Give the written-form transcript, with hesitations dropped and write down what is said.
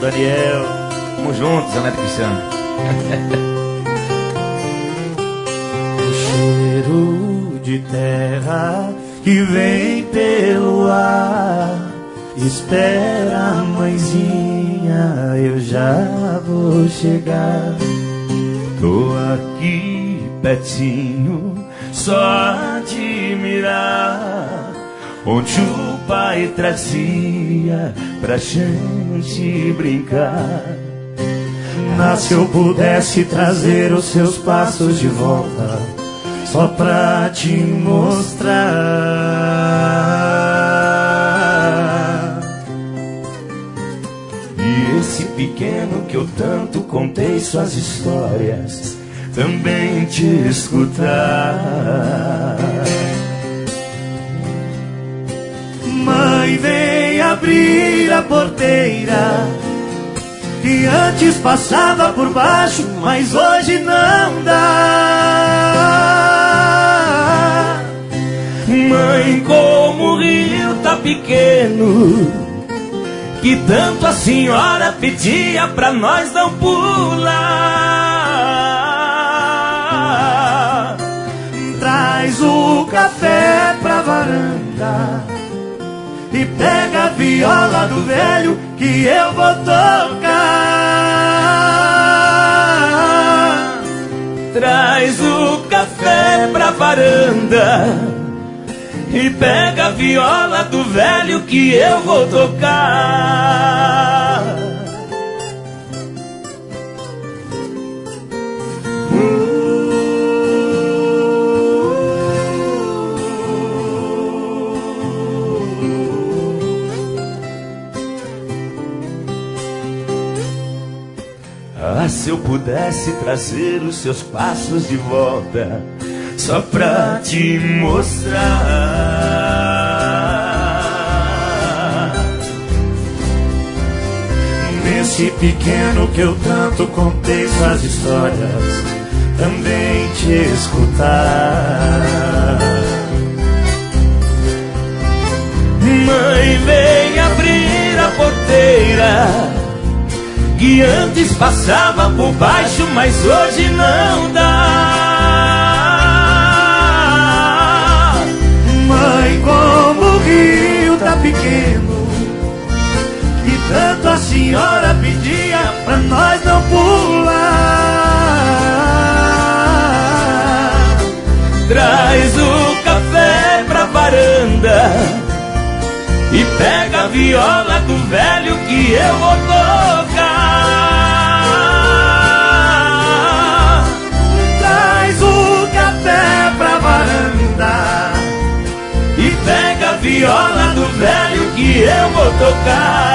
Daniel. Tamo juntos, Zé Neto Cristiano. O cheiro de terra que vem pelo ar. Espera, mãezinha, eu já vou chegar. Tô aqui pertinho, só admirar onde o pai trazia pra gente brincar. Mas se eu pudesse trazer os seus passos de volta, só pra te mostrar. E esse pequeno que eu tanto contei suas histórias, também te escutar. Mãe, vem abrir a porteira, que antes passava por baixo, mas hoje não dá. Mãe, como o rio tá pequeno, que tanto a senhora pedia pra nós não pular. Traz o café pra varanda e pega a viola do velho que eu vou tocar. Traz o café pra varanda e pega a viola do velho que eu vou tocar. Ah, se eu pudesse trazer os seus passos de volta, só pra te mostrar. Nesse pequeno que eu tanto contei suas histórias, também te escutar. Mãe, vem abrir a porteira, que antes passava por baixo, mas hoje não dá. Mãe, como o rio tá pequeno, que tanto a senhora pedia pra nós não pular. Traz o café pra varanda e pega a viola do velho que eu vou tocar. Traz o café pra varanda e pega a viola do velho que eu vou tocar.